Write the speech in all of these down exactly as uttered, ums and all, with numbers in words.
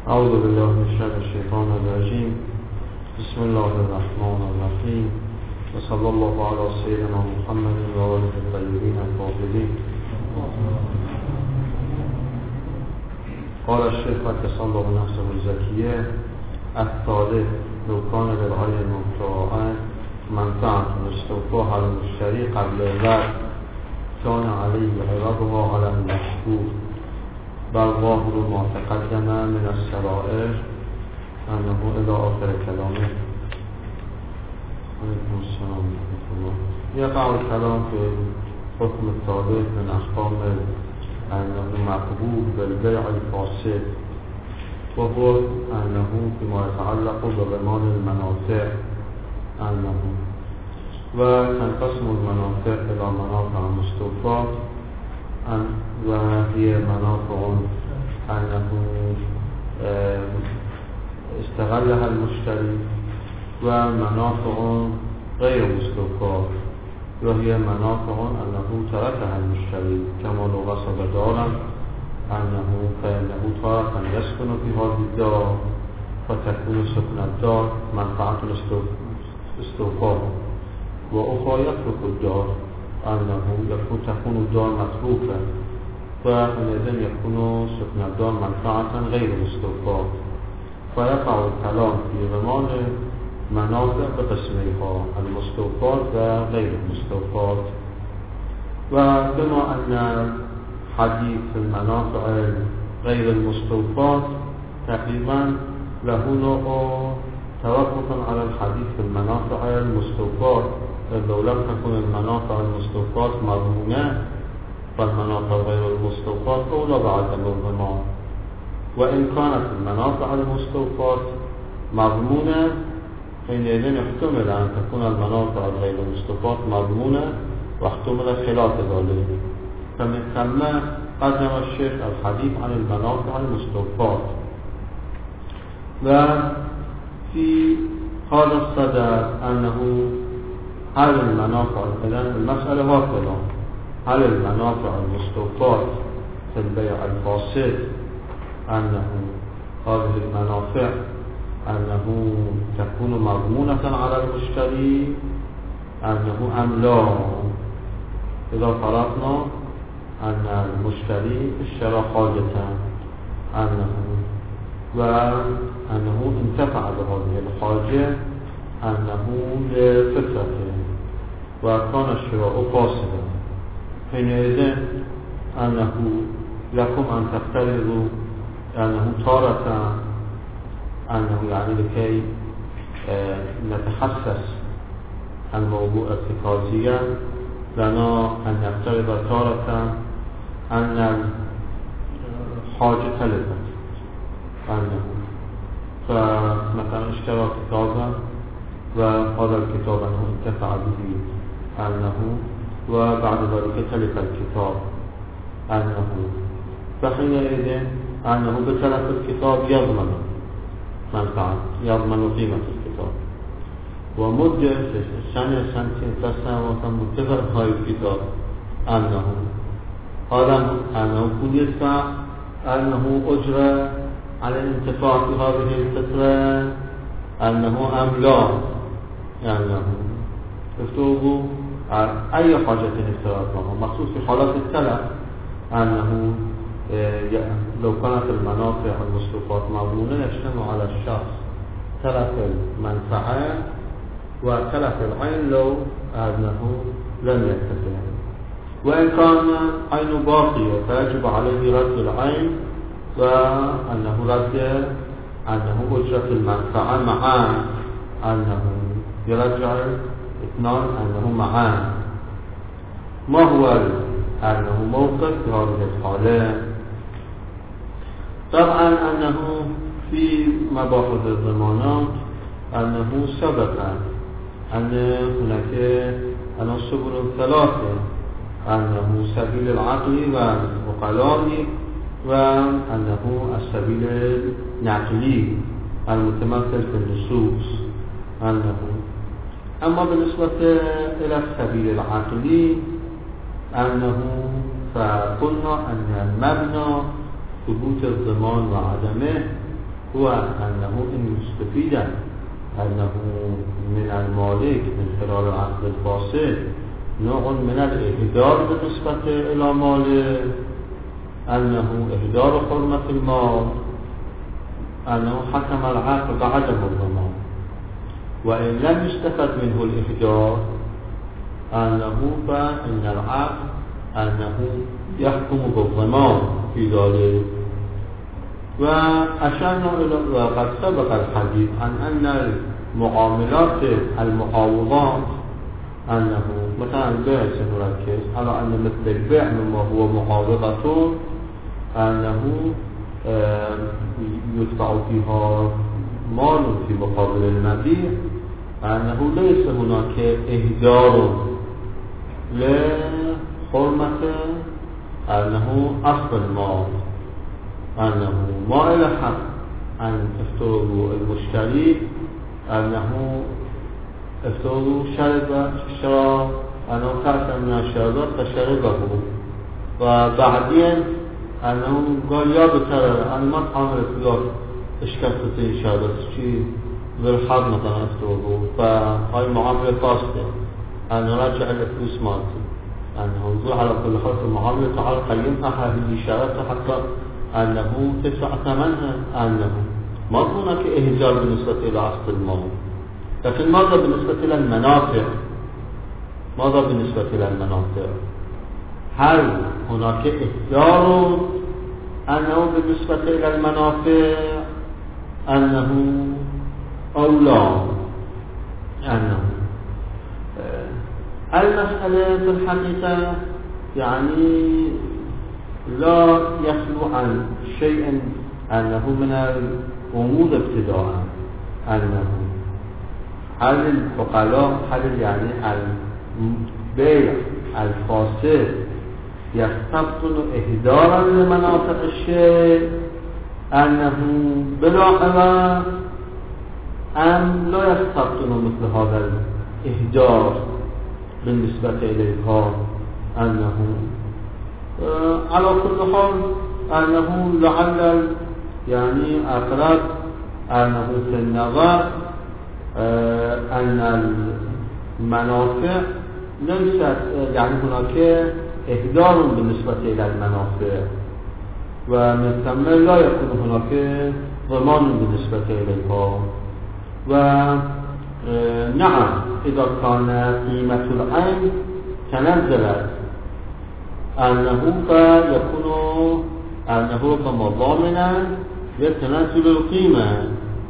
اعوذ بالله من شر الشیطان الرجیم. بسم الله الرحمن الرحیم و صلی الله علی سیدنا محمد و آله الطیبین الطاهرین. قال الشیخ قدس الله نفسه الزکیه الثالث لو كان للغير المبتاعة منفعة استوفاها المشتري قبل الوقت كان عليه عوضها على المشهور بل ظاهر ما تقدم من السرائر أنه إلى آخر كلامه. عليكم السلام ورحمة الله. يقع الكلام في حكم الثالث من أحكام أنه مقبول بالبيع الفاسد، وهو أنه فيما يتعلق بضمان المنافع أنه وتنقسم المنافع إلى منافع مستوفاة وهي منافع أنه استغلها المشتري، ومنافع غير مستوفاة وهي منافع أنه تركها المشتري كما لو غصب دارا أنه فإنه تارة يسكن في هذه الدار فتكون سكن الدار منفعة استوفاء، وأخرى يترك الدار أنه يكون تكون الدار متروكة فإذن يكون سكن الدار منفعة غير مستوفاة. فيقع الكلام في ضمان منافع بقسميها المستوفاة وغير المستوفاة. وبما أن حديث المنافع غير المستوفاة تقريبا له نوع توقف على الحديث في المنافع المستوفاة، لو لم تكن المنافع المستوفاة مضمونة فالمنافع غير المستوفاة أولى بعدم الضمان، وإن كانت المنافع المستوفاة مضمونة حينئذ يحتمل أن تكون المنافع غير المستوفاة مضمونة واحتمل خلاف ذلك. فمن ثم قدم الشيخ الحديث عن المنافع المستوفاة. وفي هذا الصدد أنه هل المنافع إذن المسألة هكذا: هل المنافع المستوفاة في البيع الفاسد أنه هذه المنافع أنه تكون مضمونة على المشتري أنه أم لا؟ إذا فرضنا أن المشتري اشترى حاجة أنه وأنه انتفع بهذه الحاجة أنه لفترة وكان الشراء فاسدا، حينئذ أنه لكم أن تفترضوا أنه تارة أنه يعني لكي نتحسس الموضوع ارتكازيا لنا أن نفترض تارة أن الحاجة تلفت، أنه فمثلا اشترى كتابا وهذا الكتاب أنه انتفع به أنه وبعد ذلك تلف الكتاب أنه فحينئذ أنه بتلف الكتاب يضمن منفعة يضمن قيمة الكتاب، ومدة سنة سنتين ثلاث منتظر هاي الكتاب أنه هذا أنه كل يدفع أنه أجرى على الانتفاع في هذه الفترة أنه أم لا، أنه افتوه أي حاجة افتراضها مخصوص في حالات التلف أنه لو كانت المنافع المستوفاة مضمونة يجتمع على الشخص تلف المنفعة وتلف العين لو أنه لم يكتفي، وإن كان عين باقية فيجب عليه رد العين وأنه رد أنه أجرة المنفعة معان أنه يرجع اثنان أنه معان. ما هو أنه موقف في هذه الحالة؟ طبعا أنه في مباحث الضمانات أنه سبق أن هناك سبل ثلاثة، أنه سبيل العقل والعقلاء وأنه السبيل النقلي المتمثل في النصوص. أنه أما بالنسبة إلى السبيل العقلي أنه فقلنا أن المبنى ثبوت الضمان وعدمه هو أنه إن يستفيد أنه من المالك من خلال العقد الفاسد نوع من الإهدار بالنسبة إلى ماله، أنه إهدار حرمة المال، أنه حكم العقد بعدم الضمان. وإن لم يستفد منه الإهدار أنه فإن العقد أنه يحكم بالضمان في ذلك. وأشرنا إلى وقد سبق الحديث عن أن المعاملات المعاوضات أنه مثلا البيع سنركز على أن مثل البيع مما هو معاوضة أنه يدفع فيها مال في مقابل المبيع، أنه ليس هناك إهدار لحرمة أنه أصل المال، أنه ما إلى حق أن افترضوا المشتري أنه افترضوا شرب شراب أنه كأسا من الشربات فشربه وبعدين أنه قال يا بترى أنا ما تعمل فلان اشكلت تين شربات شيء بالحظ مثلا افترضوا فهاي معاملة فاسدة، أنه رجع الفلوس مالتي، أنه نقول على كل حال في المعاملة تعال قيمها هذه شرطها حتى أنه تدفع ثمنها، أنه ما هناك إهدار بالنسبة إلى أصل المال. لكن ماذا بالنسبة إلى المنافع؟ ماذا بالنسبة إلى المنافع؟ هل هناك إهدار أنه بالنسبة إلى المنافع أنه أو لا؟ أنه المسألة في الحقيقة يعني لا يخلو عن شيء أنه من الأمور ابتداء، أنه هل الفقلاء هل يعني البيع الفاسد يستبطن إهدارا لمنافع الشيء أنه بلا خلاف أم لا يستبطن مثل هذا الإهدار بالنسبة إليها، أنه آه على كل حال أنه لعل يعني أقرب أنه في النظر آه أن المنافع ليست يعني هناك إهدار بالنسبة إلى المنافع، ومن ثم لا يكون هناك ضمان بالنسبة إليها. ونعم إذا كان قيمة العين تنزلت أنه فيكون أنه كمضامنا لتنزل القيمة.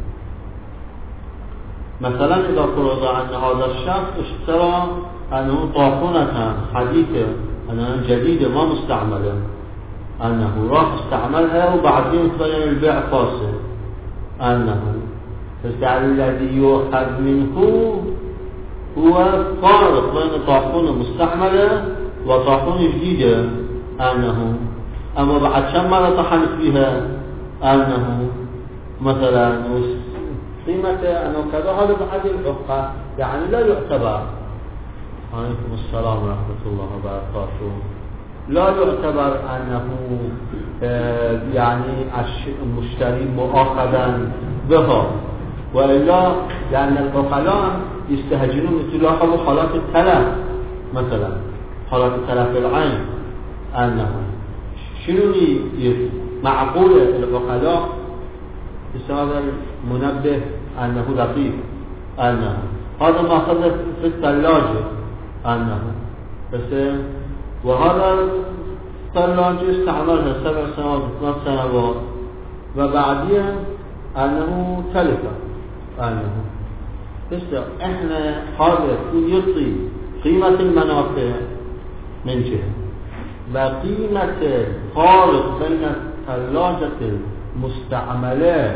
مثلا إذا فرض أن هذا الشخص اشترى أنه طاقونة حديثة أنها جديدة ما مستعملة، أنه راح استعملها وبعدين تبين البيع فاسد، أنه فالسعر الذي يؤخذ منه هو فارق بين طاقونة مستعملة وطاقونة جديدة، أنه أما بعد كم مرة طحنت فيها أنه مثلا قيمة أنه كذا هذا بحد الحقة يعني لا يعتبر. عليكم السلام ورحمة الله وبركاته. لا يعتبر أنه يعني المشتري مؤاخذا بها، وإلا لأن العقلاء يستهجنون مثل حالات التلف، مثلا حالات التلف العين، أنه شنو معقول العقلاء هذا المنبه أنه دقيق، أنه هذا ما أخذ في الثلاجة، أنه بس وهذا الثلاجة استعملها سبع سنوات ثمان سنوات وبعدين أنه تلف، أنه بس إحنا هذا يعطي قيمة المنافع من جهة وقيمة الفارق بين الثلاجة المستعملة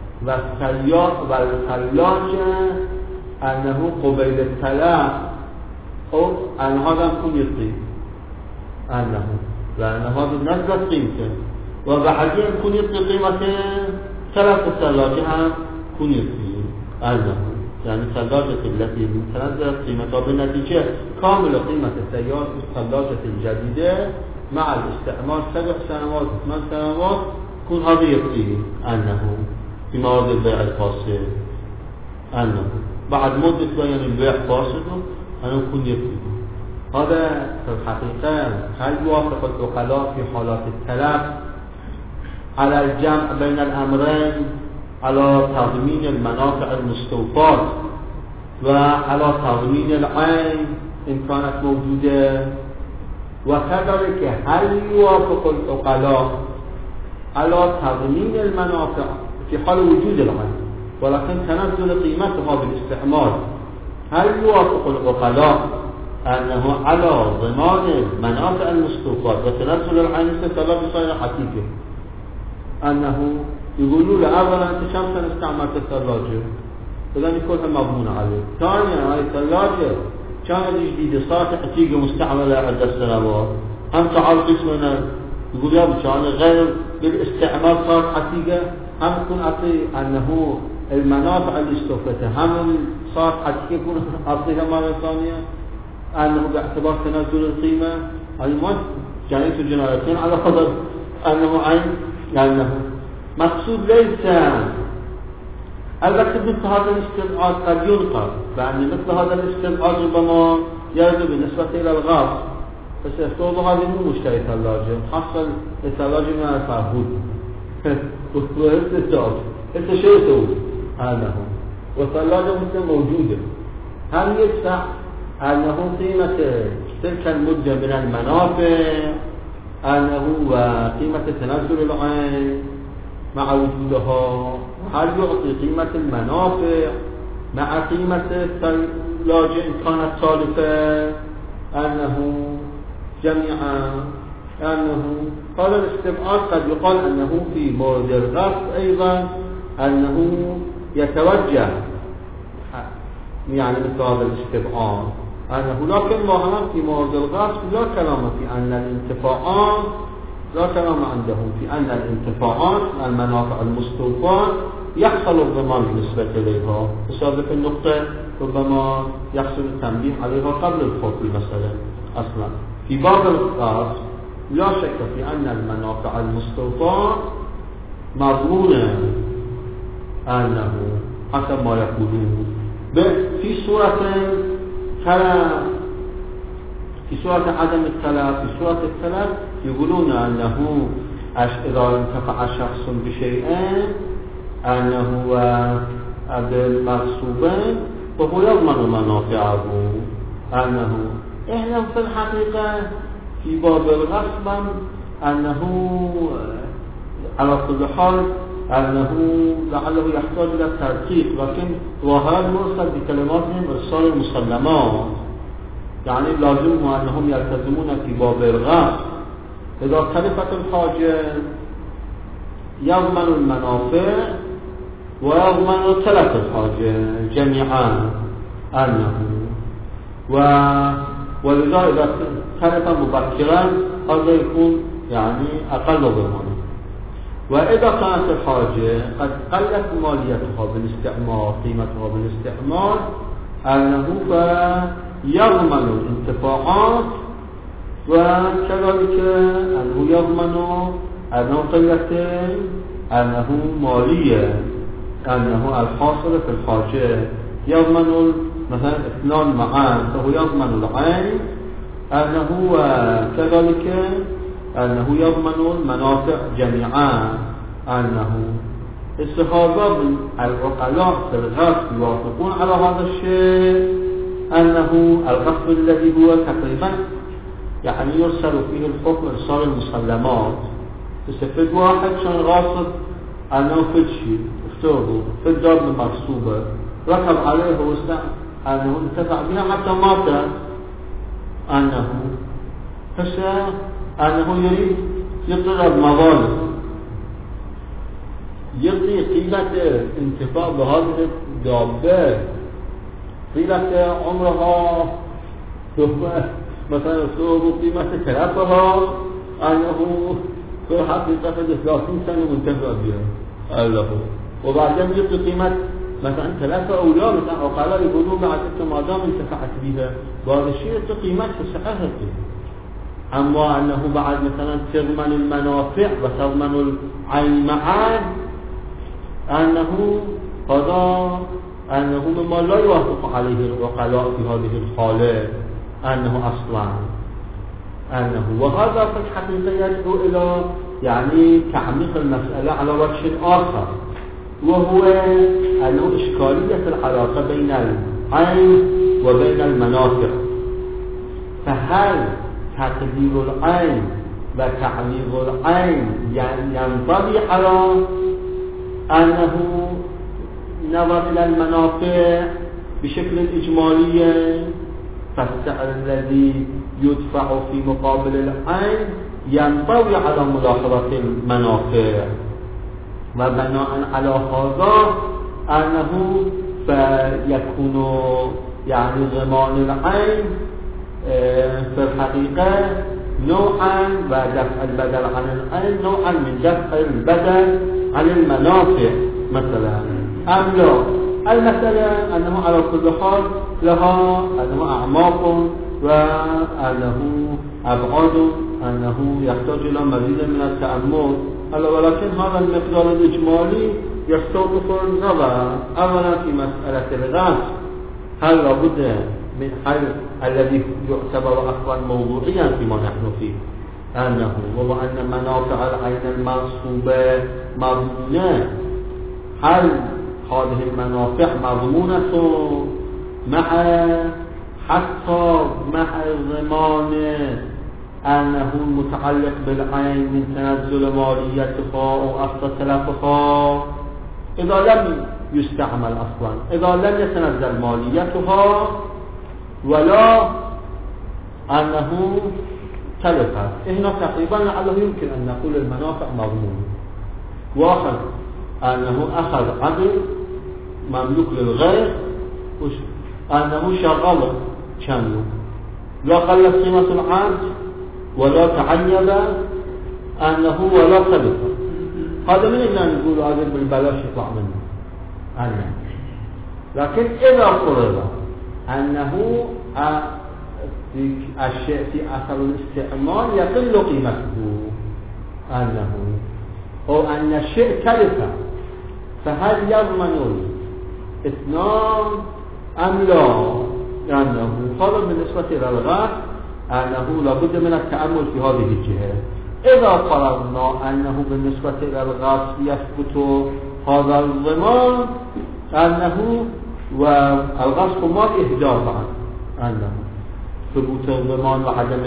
والثلاجة أنه قبيل التلف أو أن هذا يكون يعطي أنه لأن هذا نزلت قيمته وبعدين يكون يعطي قيمة ثلاث الثلاجة هم يكون يعطي أنه يعني الثلاجة التي تنزلت قيمتها بالنتيجة كامل قيمة السيارة الثلاجة الجديدة مع الاستعمال سبع سنوات ثمان سنوات يكون هذا يعطيه أنه في موارد البيع الفاسد أنه بعد مدة بيان البيع فاسد أنه يكون يكذب. هذا في الحقيقة هل يوافق العقلاء في حالات التلف على الجمع بين الأمرين، على تضمين المنافع المستوفاة وعلى تضمين العين إن كانت موجودة، وكذلك هل يوافق العقلاء على تضمين المنافع في حال وجود العين ولكن تنزل قيمتها بالاستعمال؟ هل يوافق العقلاء أنه على ضمان المنافع المستوفاة وتنزل العين ستلا بصير حقيقي، أنه يقولوا له أولا أنت كم سنة استعملت الثلاجة إذن يكونها مضمونة عليه. ثانيا هاي الثلاجة كانت جديدة صارت حقيقة مستعملة عدة سنوات، هم تعال قسمنا يقول يا بشان غير بالاستعمال صارت حقيقة، هم يكون أعطي أنه المنافع اللي استوفتها هم صارت حقيقة يكون أعطيها مرة ثانية، أنه باعتبار تنزل القيمة هاي ما جانيت الجنايتين على قدر أنه عين لأنه مقصود ليس. البته مثل هذا الاستبعاد قد ينقل، لأن مثل هذا الاستبعاد ربما يرد بالنسبة إلى الغاز، بس افترض هذه مو مشتري ثلاجة حصل الثلاجة ما يفعبود واستبعاد انت شو يسوي هذا هو والثلاجة مثل موجودة، هل يدفع أنه قيمة تلك المدة من المنافع أنه وقيمة تنزل العين مع وجودها، هل يعطي قيمة المنافع مع قيمة الثلاجة إن كانت سالفة أنه جميعا أنه هذا الاستبعاد قد يقال أنه في مورد الغصب أيضا أنه يتوجه يعني مثل هذا الاستبعاد أنه لكن ظاهرا في مورد الغصب لا كلام في أن الانتفاعات لا كلام عندهم في أن الانتفاعات المنافع المستوفاة يحصل الضمان بالنسبة إليها، بسبب النقطة ربما يحصل التنبيه عليها قبل الخوف المسألة. أصلا في باب الغصب لا شك في أن المنافع المستوفاة مضمونة أنه حسب ما يقولون في صورة تلف، في صورة عدم التلف، في صورة التلف يقولون أنه إذا انتفع شخص بشيء أنه بالمغصوبين فهو يضمن منافعه، أنه إحنا في الحقيقة في باب الغصب أنه على كل حال أنه لعله يحتاج إلى تدقيق، لكن ظاهرا مرسل بكلماتهم إرسال المسلمات، يعني لازم هو أنهم يلتزمون في باب الغصب إذا تلفت الحاجة يضمن المنافع ويضمن تلف الحاجة جميعا أنه و ولذا إذا تلف مبكرا هذا يكون يعني أقل ضمانه. وإذا كانت الحاجة قد قلت ماليتها بالاستعمال قيمتها بالاستعمال أنه فيضمن الانتفاعات وكذلك أنه يضمن أنه قلة أنه مالية أنه الحاصل في الحاجة يضمن مثلا اثنان معا فهو يضمن العين أنه كذلك أنه يضمن المنافع جميعا أنه استهابا العقلاء في الغصب يوافقون على هذا الشيء أنه الغصب الذي هو تقريبا يعني يرسل فيه الحكم إرسال المسلمات، استفد واحد كان غاصب أنه في شيء افترضوا في الدار المغصوبة ركب عليه واستعمل أنه انتفع بها حتى مات أنه فسا أنه يريد يضرب مظالم يعطي قيمة انتفاع بهذه الدابة قيمة عمرها ثم مثلا سوى قيمة تلفها أنه في حقيقة ثلاثين سنة منتفع بها الله، وبعدين يعطي قيمة مثلا ثلاثة أولاد مثلا عقلاء يقولون بعد أنت ما دام انتفعت بها وهذا الشيء يعطي قيمتها سعرها. أما أنه بعد مثلا تضمن المنافع وتضمن العين معاد أنه هذا أنه مما لا يوافق عليه العقلاء في هذه الحالة أنه أصلا أنه وهذا في الحقيقة يدعو إلى يعني تعميق المسألة على وجه آخر، وهو أنه إشكالية العلاقة بين العين وبين المنافع. فهل تقدير العين وتعويض العين ينطبق على أنه نظر إلى المنافع بشكل إجمالي، فالسعر الذي يدفع في مقابل العين ينطوي على ملاحظة المنافع، وبناء على هذا أنه فيكون يعني ضمان العين في الحقيقة نوعا ودفع البدل عن العين نوعا من دفع البدل عن المنافع مثلا، أم لا؟ المسألة أنه على كل حال لها أنه أعماق وأنه أبعاد، أنه يحتاج إلى مزيد من التأمل، ولكن هذا المقدار الإجمالي يستوقف النظر أولا في مسألة الغاز، هل لابد من حل الذي يعتبر أصلا موضوعيا فيما نحن فيه، أنه وهو أن منافع العين المنصوبة مضمونة، هل هذه المنافع مضمونة مع حتى مع الضمان أنه المتعلق بالعين من تنزل ماليتها أو أصل تلفها إذا لم يستعمل أصلا، إذا لم يتنزل ماليتها ولا أنه تلفت. هنا تقريبا لعله يمكن أن نقول المنافع مضمون. واحد أنه أخذ عقل مملوك للغير أنه شغله شمله، لا قلت قيمة العقد ولا تعيب أنه ولا تلف. هذا من إذا نقول هذا بالبلاش يطلع منه أنه. لكن إذا فرض أنه في الشيء في أثر الاستعمال يقل قيمته أنه أو أن الشيء تلف، فهل يضمن الاثنان أم لا؟ أنه هذا بالنسبة إلى الغاز أنه لابد من التأمل في هذه الجهة. إذا فرضنا أنه بالنسبة إلى الغاز يثبت هذا الضمان أنه والغاز كمال إهدار بعد أنه ثبوت الضمان وعدم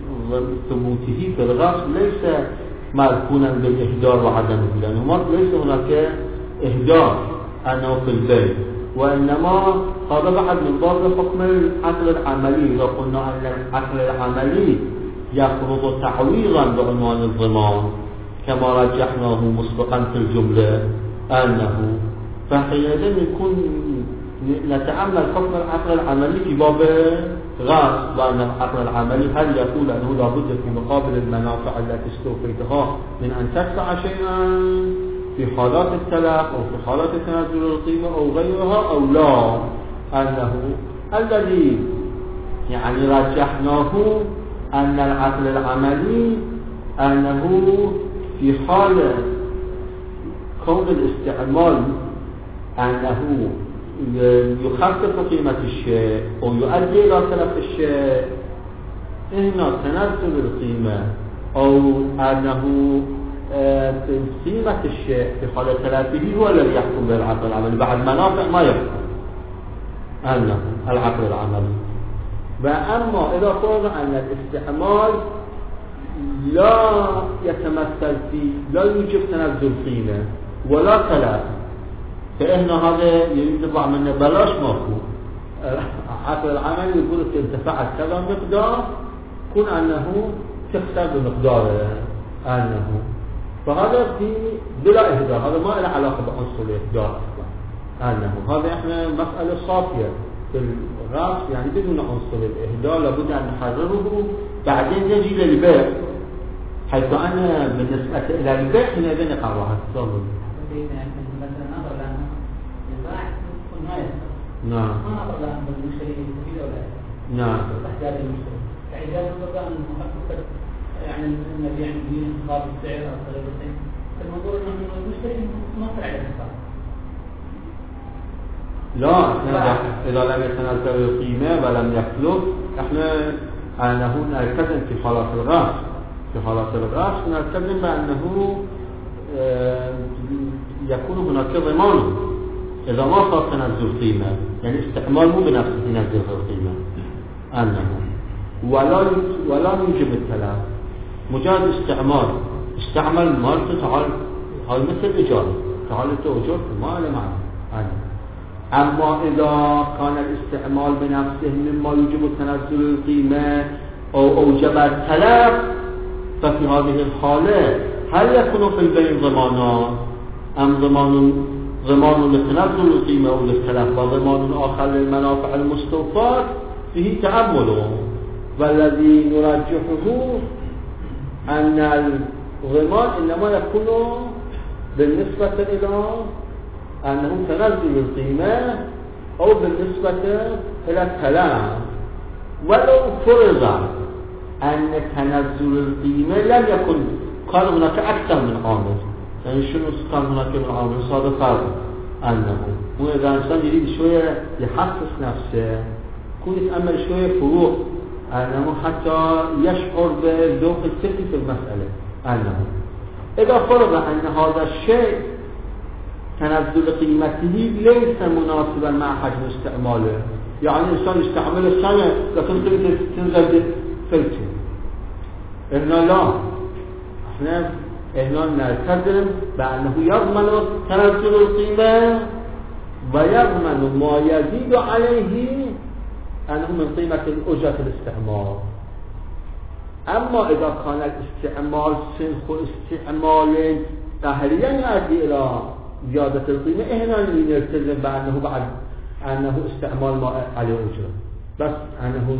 ثبوته في الغاز ليس مركونا بالإهدار وعدمه، لأنه ليس هناك إهدار أنه في البيت، وإنما هذا بعد من باب حكم العقل العملي. إذا قلنا أن العقل العملي يفرض تعويضا بعنوان الضمان كما رجحناه مسبقا في الجملة أنه، فحينئذ يكون نتأمل حكم العقل العملي في باب غاز، وأن العقل العملي هل يقول أنه لابد في مقابل المنافع التي استوفيتها من أن تدفع شيئا في حالات التلف أو في حالات تنازل القيمة أو غيرها أو لا؟ أنه الذي يعني رجحناه أن العقل العملي أنه في حال كون الاستعمال أنه يخفف قيمة الشيء أو يؤدي إلى تلف الشيء، هنا تنزل القيمة أو أنه قيمة الشيء في حال تلفه هو الذي يحكم بالعقل العملي، بعد منافع ما يحكم أنه العقل العملي. وأما إذا قلنا أن الاستعمال لا يتمثل في لا يوجب تنزل قيمة ولا تلف، فإن هذا يطلع منه بلاش ماكو. العقل العملي يقول لك انتفعت كذا مقدار كون أنه تخسر بمقدار أنه، فهذا في بلا إهدار، هذا ما له علاقة بعنصر الإهدار أصلا أنه. هذا إحنا مسألة صافية في الغاز يعني بدون عنصر الإهدار، لابد أن نحرره بعدين نجي للبيع، حيث أنا بالنسبة إلى البيع هنا بين قواعد تفضل. نعم. ما أقول لهم بالمشتري يستفيد أو لا. نعم. احتياج المشتري. فإذا نظر أن محقق يعني النبي عن دين انتخاب السعر أو طريقتين، فالموضوع إنه المشتري ما طلع عليه حساب. لا احنا اذا لم يتنزل القيمه ولم يخلف احنا انه نلتزم في حالات الغصب في حالات الغصب نلتزم بانه يكون هناك ضمان اذا ما صار تنزل قيمه، يعني استعمال مو بنفسه ينزل القيمه انه ولا ولا يوجب التلف، مجرد استعمال استعمل مالته تعال هاي مثل اجاره تعال انت اجرت ما له معنى أنا. اما اذا كان الاستعمال بنفسه مما يوجب تنزل القيمه او اوجب التلف ففي هذه الحاله هل يكون في البيع ضمانان ام ضمان ضمان لتنزل القيمه او للتلف وضمان اخر للمنافع المستوفاه؟ فيه تأمل، والذي نرجحه أن الضمان إنما يكون بالنسبة إلى أنه تنزل القيمة أو بالنسبة إلى التلف، ولو فرض أن تنزل القيمة لم يكن كان هناك أكثر من عامل، يعني شنو كان هناك من عامل صار فرض أنه هو إذا إنسان يريد شوية يحسس نفسه يكون يتأمل شوية فروق أنه حتى يشعر بالذوق الفكري في المسألة، أنه إذا فرض أن هذا الشيء تنزل قيمته ليس مناسبا مع حجم استعماله، يعني إنسان يستعمله سنة لكن قيمته تنزل فلتين، إحنا لا إحنا إحنا نلتزم بأنه يضمن تنزل القيمة ويضمن ما يزيد عليه أنه من قيمة أجرة الاستعمال. أما إذا كان الاستعمال سنخ استعمال تهريا يؤدي إلى زيادة القيمة هنا نلتزم بأنه بعد أنه استعمال ما عليه أجرة بس أنه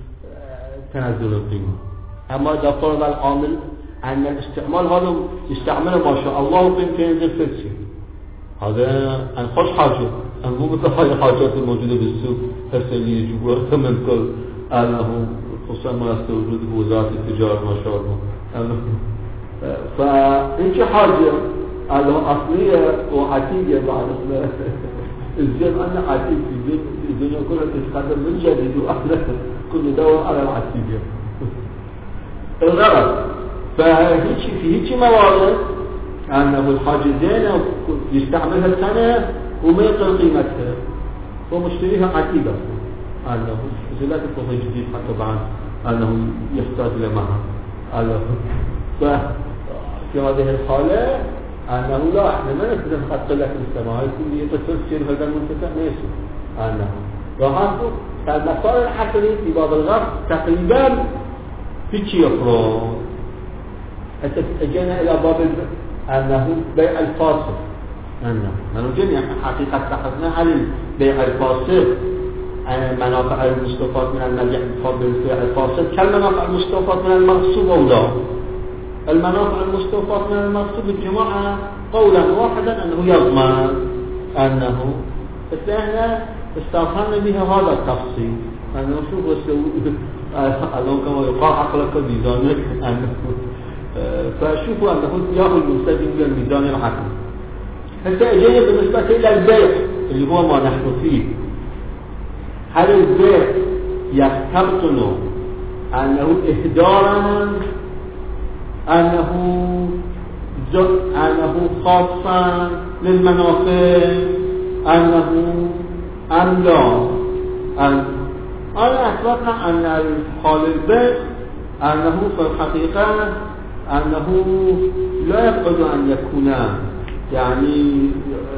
تنزل القيمة. أما إذا فرض العامل أن الاستعمال هذا يستعمله ما شاء الله وقيمته ينزل فلسي، هذا أنخش حاجة مو مثل هاي الحاجات الموجودة بالسوق هسه اللي يجيبوها ثمن كل أنه خصوصا ما يستوجد بوزارة التجارة ما شاء الله أنه فإنش حاجة أنه أصلية وعتيقة بعد الزين أنا عتيق في الدنيا كلها تتقدم من جديد وأحنا كل ندور على العتيقة الغرض. فهيك في هيك موارد أنه الحاجة زينة يستعملها السنة وما يقل قيمتها ومشتريها عتيقة أنه إذا لا تكون جديد حتى بعد أنه يحتاج لمها أنه ففي هذه الحالة أنه لا إحنا ما نقدر نحط لك السماء يكون يتصل تصير هذا المنتفع ليش أنه وهذا المسار العقلي في باب الغرب تقريبا في شيء أخرى. أجينا إلى باب أنه بيع الفاصل أنه نرجع حقيقة تحدثنا عن البيع الفاصل منافع المستوفاة من المبيع بالبيع الفاصل كالمنافع المستوفاة من المغصوب أو لا. المنافع المستوفاة من المغصوب الجماعة قولا واحدا أنه يضمن أنه فإحنا استغفرنا بها هذا التفصيل أنه شوف وسوي أنه كما يقال عقلك بميزانك أنه فشوفوا أنه يأخذ المستجد إلى الميزان العقلي. هسه اجينا بالنسبة إلى البيع اللي هو ما نحن فيه، هل البيع يستبطن أنه إهدارا أنه أنه خاصا للمنافع أنه أم لا؟ أنا أتوقع أن حال البيع أنه في الحقيقة أنه لا يبعد أن يكون يعني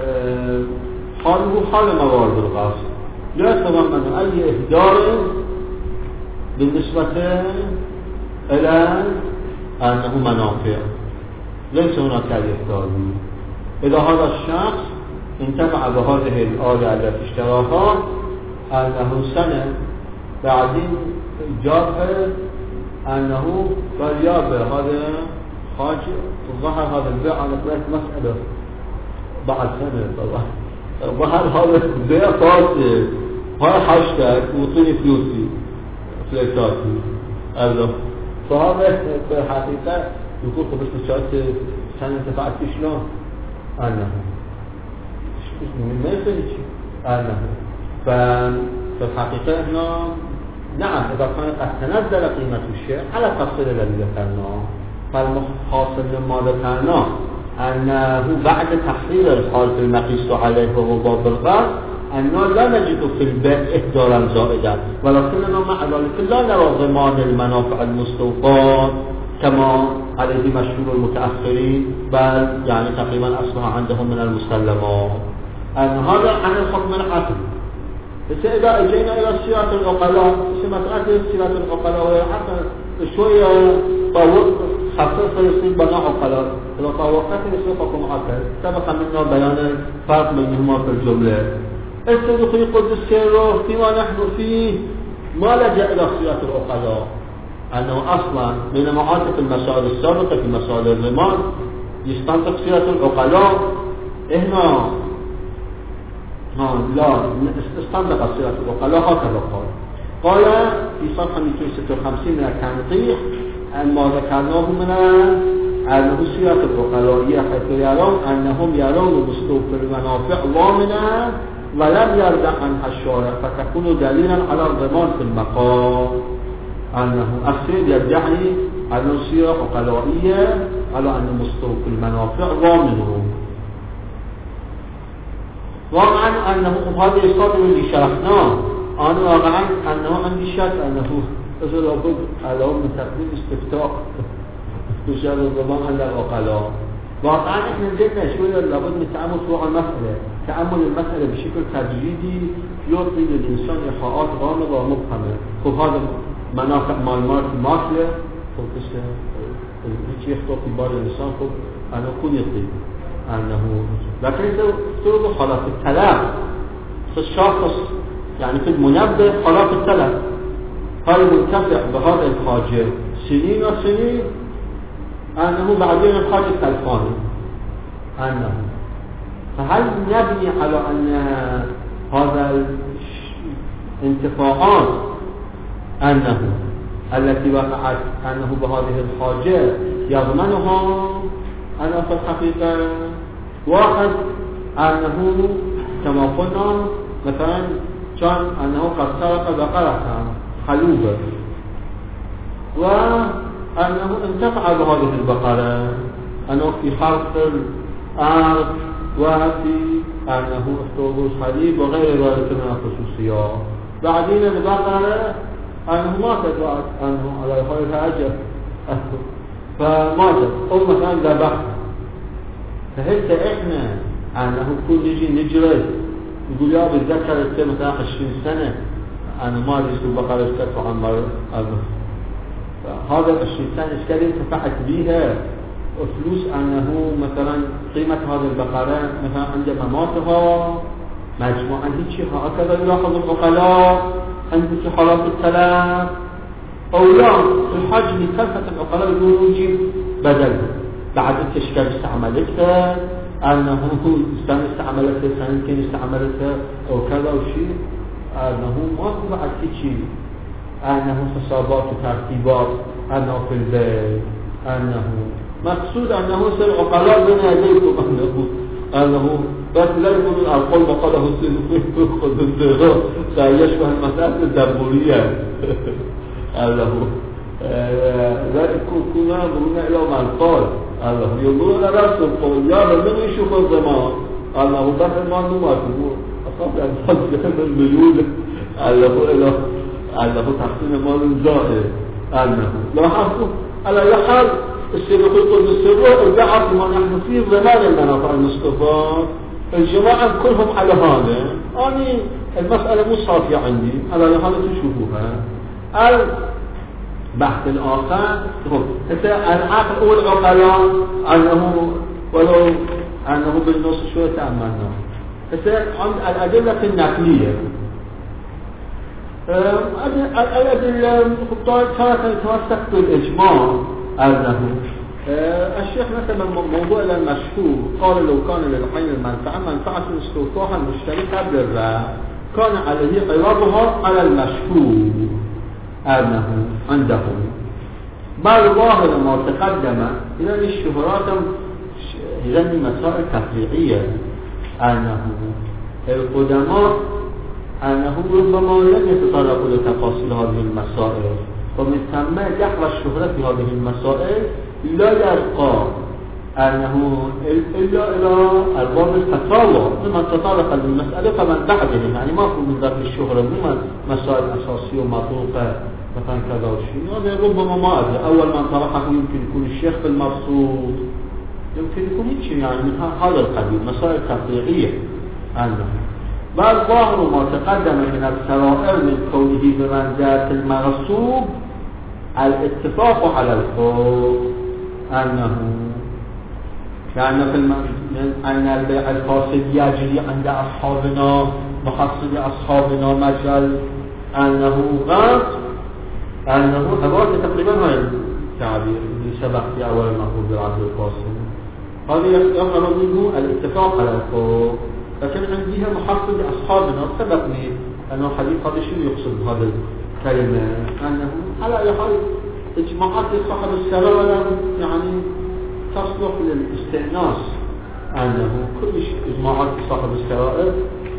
حاله حال موارد الغصب، لا يتضمن أي إهدار بالنسبة إلى أنه منافع، ليس هناك إهدار. إذا هذا الشخص انتفع بهذه الآلة التي اشتراها أنه سنة بعدين جاء أنه قال يابا هذا حاجة ظهر هذا البيع على ثلاث مسألة بعد سنة طبعا ظهر هذا البيع فاسد، هاي حاجتك وطيني فلوسي فليساتي أيضا. فهذا في الحقيقة يقول قبل تشارت سنة انتفعت شلون أنه ما يصير أنه فالحقيقة أنه نعم إذا كان قد تنزل قيمة الشيء على التفصيل الذي ذكرناه، فالحاصل مما ذكرناه أنه بعد تحرير الحال في المقيس عليه وهو باب الغرض أنه لا نجد في البيع إهدارا زائدا، ولكننا مع ذلك لا نرى ضمان المنافع المستوفاة كما عليه مشهور المتأخرين، بل يعني تقريبا أصبح عندهم من المسلمات أن هذا عن الحكم العقلي. بس إذا أجينا إلى سيرة العقلاء، مسألة سيرة العقلاء والعقل شوية طوق خصيصة يصير بناء عقلاء، إذا طوقت يصير حكم عقل. سبق منا بيان الفرق بينهما في الجملة. السيد في قدس السير فيما نحن فيه ما لجأ إلى سيرة العقلاء، أنه أصلا من معاطف المسائل السابقة في مسائل الضمان يستنطق سيرة العقلاء. هنا ها لا استنطق سيرة العقلاء هكذا قال قال في صفحة مئتين وستة وخمسين من التنقيح أن ما ذكرناه من أنه سيرة العقلاء حيث يرون أنهم يرون مستوفى المنافع ضامنة ولم يرجع عنها الشارع، فتكون دليلا على الضمان في المقام. أنه السيد يدعي أنه سيرة عقلائية على أن مستوفى المنافع ضامنه، واقعا أنه هذا الصادر اللي شرحناه. أنا واقعا أنه عندي شك أنه إذا لابد على من تقديم استفتاء استشهاد الضمان على العقلاء. واقعا احنا نجدنا شوية لابد من التعامل في المسألة، تأمل المسألة بشكل تجريدي يعطي للإنسان إيحاءات غامضة ومبهمة. خب هذا منافع مال ماركي ماكلة، خب كسه هيك يخطر في بال الإنسان، خب أنا أكون يطيب أنه لكن إذا افترضوا حالات التلاف في الشخص، يعني في المنبه حالات التلف، هل منتفع بهذا الحاجة سنين وسنين أنه بعدين الحاجة تلفانه أنه، فهل نبني على أن هذا الانتفاعات أنه التي وقعت أنه بهذه الحاجة يضمنها؟ أنا في الحقيقة واحد أنه كما قلنا مثلا كان أنه قد سرق بقرة خلوبة وأنه انتفع بهذه البقرة، أنه في حرث الأرض وفي أنه افتوض الحليب وغير ذلك من الخصوصيات. بعدين البقرة أنه ماتت وقت أنه على هذه الحاجة فماتت أو مثلا ذبحت. فهلت إحنا أنه كل نجي نجرد يقول يا بتذكر أنت مثلا عشرين سنة أنا ما أدري شو بقرة اشتكوا عن مرض، هذا عشرين سنة إشكالية انتفعت بيها فلوس أنه مثلا قيمة هذه البقرة مثلا عند مماتها مجموعا هيك هكذا يلاحظ العقلاء عند حالات التلف أو لا في الحجم كلفة العقلاء يقولوا يجيب بدل بعد التشكال استعملتها أنه سنة استعملتها سنتين استعملتها أو كذا أو شيء، أنه ما هو بعد شيء، أنه حسابات وترتيبات أنه في البيت، أنه مقصود أنه سر عقلاء بين يديكم أنه أنه بس لا يكون القول وقاله سيد خذ الزغاء سيشبه المسألة الدبورية أنه لا يكون كنا بمنا إلى القول أنه يقولون رأس القول يا من يشوف الزمان أنه بس ما نماته أصاب أنفاس جهن المليون أنه إلى أنه تحسين مال زائر أنه لا حقه على يحال السيد يقول السر ارجعوا لما نحن فيه ضمان المنافع المصطفى. الجماعة كلهم على هذا، أنا المسألة مو صافية عندي على هذا تشوفوها. البحث الآخر العقل أول عقلاء أنه ولو أنه بالنص شوية تأملنا عند الأدلة النقلية. الأدلة تارة يتوثق بالإجماع أنه الشيخ مثلا موضوع المشهور قال لو كان للعين المنفعة منفعة استوفاها المشتري قبل الربح كان عليه عوضها على المشهور أنه عندهم، بل ظاهر ما تقدم إلى الشهرات إذن مسائل تفريعية أنه القدماء أنه ربما لم يتطرقوا لتفاصيل هذه المسائل، ومن ثم يحوى الشهرة في هذه المسائل لا يبقى أنه إلا إلى أرباب الفتاوى ممن تطرق للمسألة فمن بعدهم، يعني ما يكون من ذات الشهرة ممن مسائل أساسية ومطروقة مثلا كذا وشيء. هذا ربما ما أدري أول من طرحه يمكن يكون الشيخ بالمبسوط، يمكن يكون شيء يعني من هذا القبيل مسائل تفريعية عنه. بل ظاهر ما تقدم من السرائر من كونه بمنزلة المغصوب الاتفاق على الخوف أنه يعني في أن البيع الفاسد يجري عند أصحابنا محصل أصحابنا مجال أنه غلط، أنه عبارة تقريبا هاي التعبير اللي سبق في أول المقول بالعبد الفاسد. هذه يظهر منه الاتفاق على الخوف، لكن عندها محصل أصحابنا سبقني أنه حديث هذا شو يقصد هذا الكلمة، أنه على أي حال إجماعات صاحب السرائر يعني تصلح للاستئناس، أنه كل إجماعات صاحب السرائر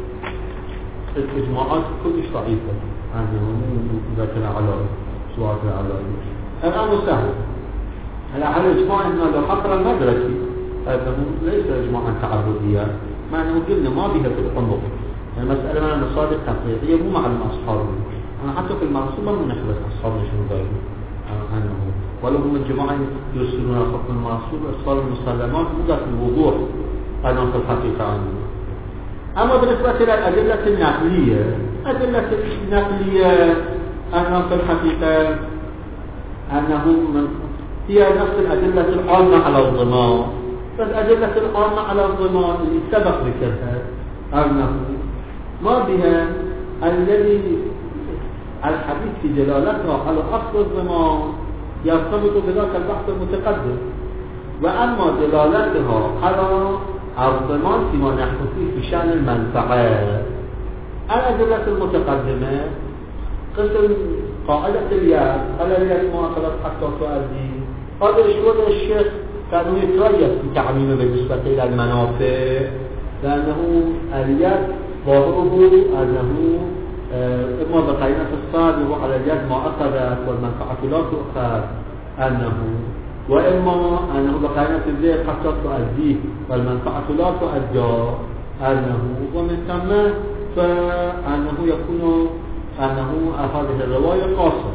الإجماعات كلش ضعيفة، أنه إذا كان على سواء على الآن سهل على على إجماع أنه لو حقر المدركي أنه ليس إجماعا تعبديا، مع أنه قلنا ما بها في القنوط المسألة من المصادر تقريبية مو معلم أصحابه. أنا حتى في المنصوبة من نحبس أصحابنا شنو دايما عنه، ولو هم الجماعة يرسلون حكم المنصوب إرسال المسلمات مو ذات الوضوح أنه في الحقيقة عنه. أما بالنسبة إلى الأدلة النقلية، أدلة النقلية أنه في الحقيقة أنه من هي نفس الأدلة العامة على الضمان، فالأدلة العامة على الضمان اللي سبق ذكرها أنه ما بها الذي الحديث في دلالتها على أصل الضمان يرتبط بذاك البحث المتقدم، وأما دلالتها على الضمان فيما نحن فيه في شأن المنفعة. الأدلة المتقدمة قسم قاعدة اليد على اليد ما أخذت حتى تؤدي، هذا شوية الشيخ كانوا يتريث في تعميمه بالنسبة إلى المنافع، لأنه اليد ظاهره أنه إما بقينا في الصادر على اليد ما أخذت والمنفعة لا تؤخذ أنه، وإما أنه بقينا في الزيت حتى تؤديه والمنفعة لا تؤدى أنه، ومن ثم فأنه يكون أنه هذه الرواية خاصة.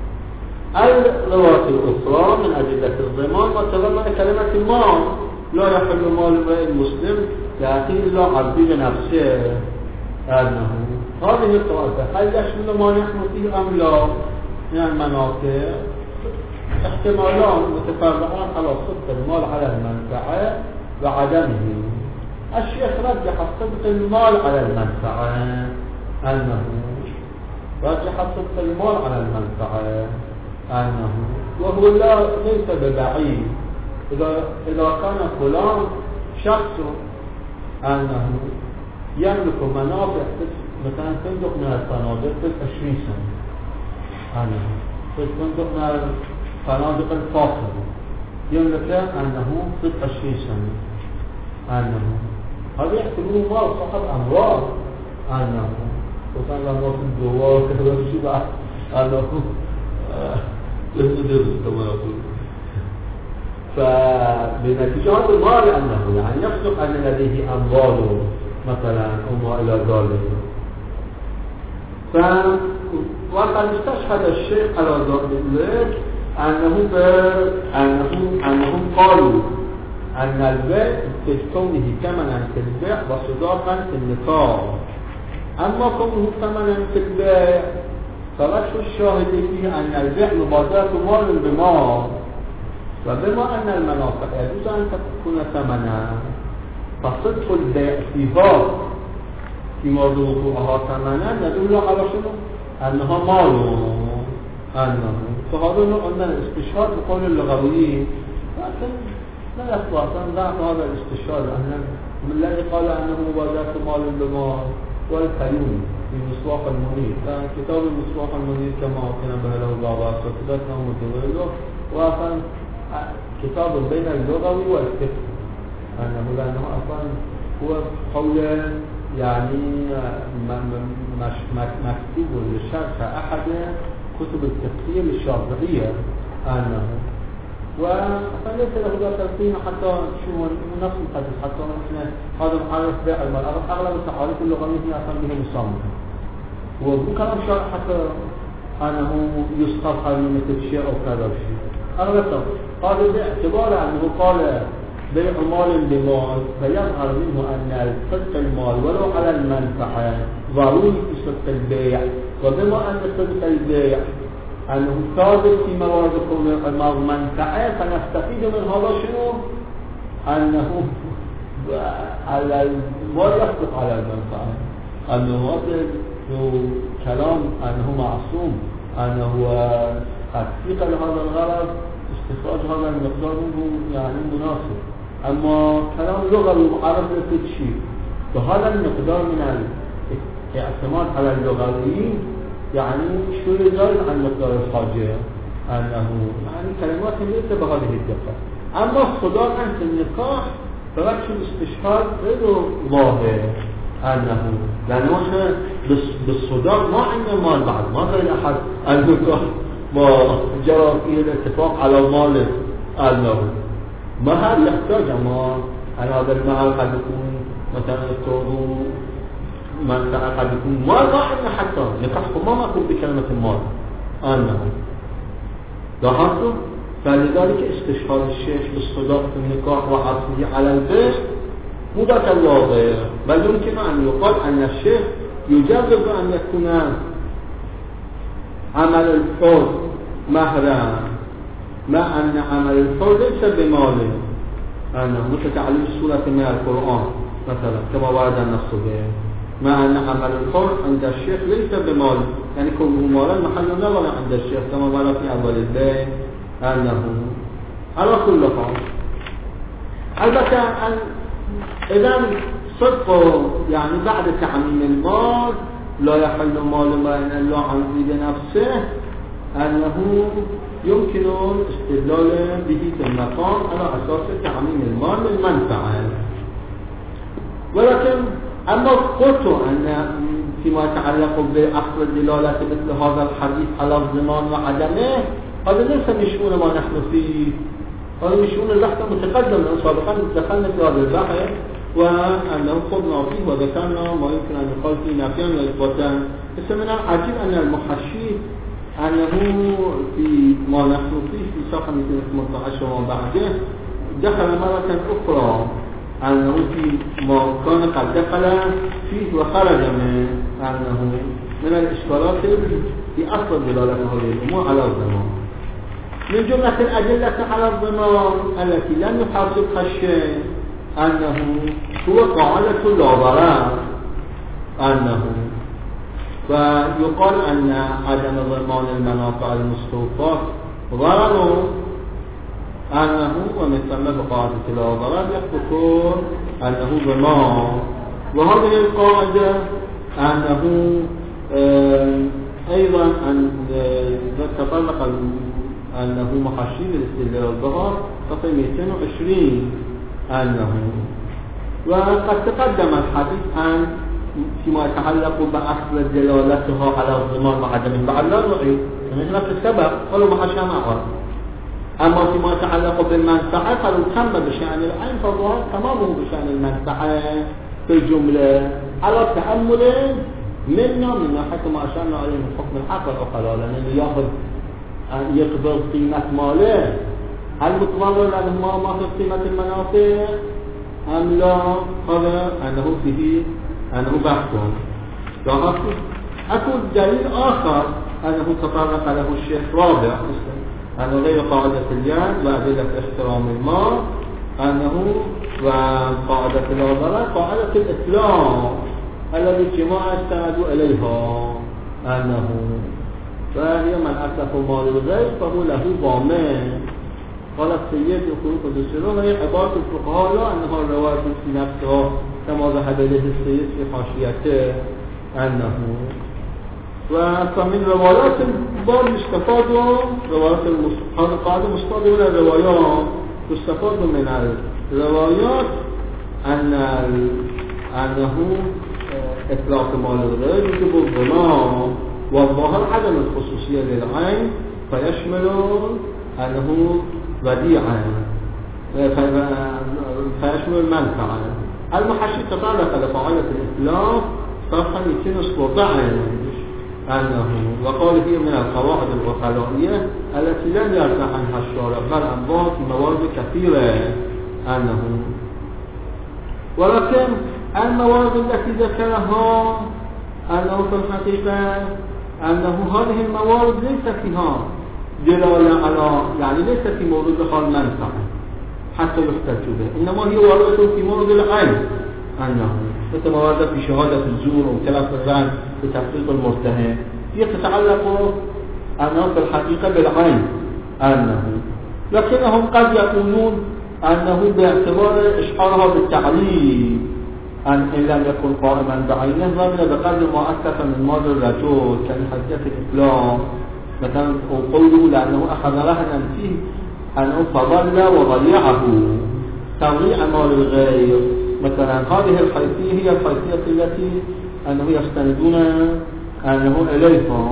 الرواية الأخرى من أدلة الضمان وتضمن كلمة المال، لا يحل مال امرئ مسلم يأتي إلا عبد نفسه أنه. هذه الطائفة هل يشمل ما نحن فيه أم لا من المنافع؟ احتمالان متفرعان على صدق المال على المنفعة وعدمه. الشيخ رجح صدق المال على المنفعة أنه رجح صدق المال على المنفعة أنه، وهو لا ليس ببعيد إذا إذا كان فلان شخص أنه يملك منافع مثلا صندوق من الصناديق في عشرين سنة، أنه في صندوق من الصناديق الفاخرة يملك أنه في عشرين سنة، أنه هذا يحتمل مال صاحب أموال، أنه وكان لما في الدوار كذا الشبع أنه يهدر كما يقول. فبنتيجة هذا المال أنه يعني يصدق أن لديه أموال مثلا أو ما إلى ذلك. ف وقد استشهد الشيخ على ذلك أنه أنهم أنهم قالوا أن البيع في كونه ثمنا في البيع وصداقا في النكاح، أما كونه ثمنا في البيع فرش الشاهد فيه أن البيع مبادرة مال بمال، وبما أن المنافع يجوز أن تكون ثمنا فصدق البيع فيها في وضوءها ثمنا يدل على شنو؟ أنها مال، أنه فهذا نوع من الاستشهاد بقول اللغويين، لكن لا يخطأ ضعف هذا الاستشهاد، أن من الذي قال أنه مبادرة مال بمال والكريم في مصباح المنير، كان كتاب مصباح المنير كما كان له بابا صدقنا ومتولده، وكان كتاب بين اللغوي والفقه، أنه لأنه أصلا هو قول يعني مكتوب لشرح أحد كتب التفسير الشافعية أنه وفليس له تلقين حتى شو نفس الحديث حتى احنا هذا معرف بيع المال اغلب التعاريف اللغويه هي اصلا بها مصامته وكلام شرح حتى انه يسقط من الشيء او كذا شيء اغلب قال باعتبار انه قال بيع مال بمال فيظهر منه ان صدق المال ولو على المنفعه ضروري في صدق البيع وبما ان صدق البيع أنه ثابت في موارد المنفعة فنستفيد من هذا شنو؟ أنه على المال يصدق على المنفعة أنه هذا كلام أنه معصوم أنه تحقيق لهذا الغرض استخراج هذا المقدار منه يعني مناسب أما كلام لغوي معرف للتشيء فهذا المقدار من الاعتماد على اللغويين يعني شو يزال عن مقدار الحاجة أنه يعني كلمات ليس بهذه الدقة أما الصدار عن النقاح فبعد شو الاستشهاد غير ظاهر أنه لأنه احنا بالصدار ما عندنا مال بعد ما غير أحد النقاح ما جرى فيه الاتفاق على مال أنه ما هذا يحتاج أما أن هذا المال قد يكون مثلا التوضو من قد يكون مال ما عندنا حتى نقاحكم ما مأكل بكلمة المال أنه لاحظتم فلذلك استشهاد الشيخ بالصداق في النقاح وعطفه على البيع مو ذاك الواضح بل يمكن أن يقال أن الشيخ يجرب أن يكون عمل الفرد مهرا مع أن عمل الفرد ليس بماله أنه متتعلم سورة من القرآن مثلا كما ورد النص به مع أن عمل الفرد عند الشيخ ليس بمال يعني كونه مالا محل نظر عند الشيخ كما ورد في أول البيت أنه على كل حال البته إذا صدق يعني بعد تعميم المال لا يحل مال بين الله عن ذي نفسه أنه يمكن الاستدلال به في المقام على أساس تعميم المال للمنفعة ولكن أما قلت أن فيما يتعلق بأخذ الدلالة مثل هذا الحديث على الضمان وعدمه هذا ليس من شؤون ما نحن فيه هذا من شؤون البحث المتقدم لأن سابقا دخلنا في هذا البحث وأنه خضنا فيه وذكرنا ما يمكن أن يقال فيه نافيا وإثباتا بس من العجيب أن المحشي أنه في ما نحن فيه في صفحة مئتين وثمانية عشر وما بعده دخل مرة أخرى أنه في ما كان قد دخل فيه وخرج من أنه من الإشكالات في أصل دلالة هذه الأمور على الضمان من جملة الأدلة على الضمان التي لم يحاسبها الشيء أنه هو قاعدة لا ضرر أنه فيقال أن عدم ضمان المنافع المستوفاة ضرر أنه ومن ثم بقاعدة لا ضرر يثبت أنه ضمان وهذه القاعدة أنه أيضا أن تطلق أنه محشي بالاستدلال الظهر صفحة مئتين وعشرين أنه وقد تقدم الحديث عن فيما يتعلق بأخذ دلالتها على الضمان وعدم بعد لا نعيد من نفس السبب قالوا محشى معه أما فيما يتعلق بالمنفعة قالوا تم بشأن العين فالظاهر تمامه بشأن المنفعة في الجملة على تأمل منا من ناحية ما أشرنا عليه من حكم العقل أخرى لأن اللي يأخذ يقبل قيمة ماله هل متضرر لأنه ما ماخذ قيمة المنافع أم لا هذا أنه فيه أنه بحث لاحظتم أكون دليل آخر أنه تطرق له الشيخ رابع أنه غير قاعدة اليد وأدلة احترام المال أنه وقاعدة لا ضرر قاعدة الإسلام الذي الجماعة استندوا إليها أنه فهي من أتلف مال الغير فهو له ضامن قال السيد الخروج الدستور وهي عبارة الفقهاء لا أنها الرواية في نفسها كما ذهب إليه السيد في حاشيته أنه ومن روايات بعض يستفاد روايات هذا القاعدة مستفاد من الروايات يستفاد من الروايات أن أنه اطلاق مال الغير يجب الضمان والظاهر عدم الخصوصية للعين فيشمل أنه وديعا فيشمل المنفعة. المحشي تطرق لفاعلة الإطلاق صفحة مئتين وسبعين أنه وقال هي من القواعد العقلائية التي لم يرتح عنها الشارع بل أنواع في موارد كثيرة أنه ولكن الموارد التي ذكرها أنه في الحقيقة أنه هذه الموارد ليس فيها دلالة على يعني ليس في مورد خال منفعة حتى يحتج به، إنما هي واردة في مورد العين أنه مثل موارد في شهادة الزور وتلف الرهن بتحقيق المتهم هي تتعلق أنه في الحقيقة بالعين أنه، لكنهم قد يقولون أنه باعتبار إشعارها بالتعليل أن إن لم يكن قائما بعينه ضمن بقدر ما أسلف من مال الرجل كحديث الإسلام مثلا وقوله لأنه أخذ رهنا فيه أنه فضل وضيعه تضييع مال الغير مثلا. هذه الحيثية هي الحيثية التي أنه يستندون أنه إليها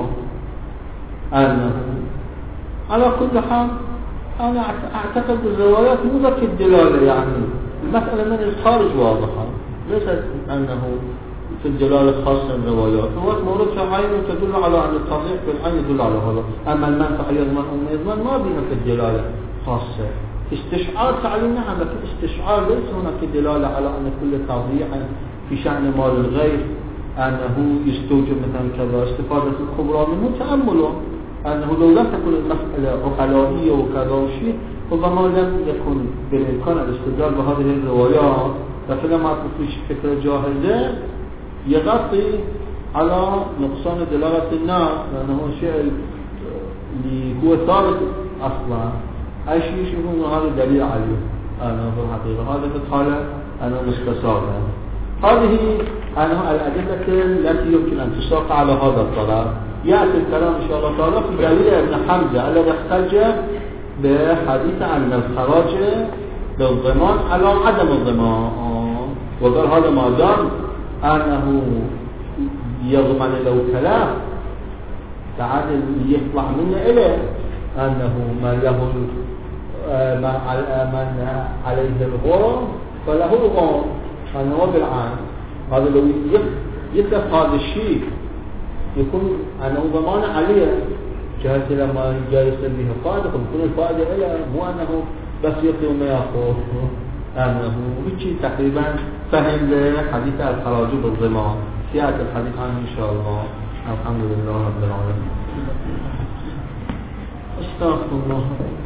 أنه على كل حال أنا أعتقد الروايات مو ذاك الدلالة يعني المسألة من الخارج واضحة ليست أنه في الدلالة الخاصة الروايات هو مورد في عين تدل على أن التصريح في العين يدل على هذا، أما المنفعة يضمن أو ما يضمن ما بيها في الدلالة خاصة. استشعار تعليم نعم لكن استشعار ليس هناك دلالة على أن كل تضييع في شأن مال الغير أنه يستوجب مثلا كذا استفادة الخبراء منه تأمله أنه لو لم تكن المسألة عقلائية وكذا وشيء ربما لم يكن بالإمكان الاستدلال بهذه الروايات، لكن لما أكون في فكرة جاهزة يغطي على نقصان دلالة الناس لأنه شيء اللي هو ثابت أصلا أي شيء يشوفون هذا دليل عليه أنا في الحقيقة هذا في الحالة أنا مستساغة. هذه أنها الأدلة التي يمكن أن تساق على هذا الطرف. يأتي الكلام إن شاء الله تعالى في دليل ابن حمزة الذي احتج بحديث عن الخراج بالضمان على عدم الضمان وقال هذا ما دام أنه يضمن له كلام بعد يطلع منه إليه أنه من له من عليه الغرم فله الغرم أنه بالعين. هذا لو يتلف هذا الشيء يكون أنه ضمان عليه جهة لما جاي يصير به فائدة فيكون الفائدة إليه مو أنه بس يعطي وما يأخذ أنه بشي تقريبا فهم لحديث الخراج بالضمان سيأتي الحديث عنه إن شاء الله. الحمد لله رب العالمين. استغفر الله.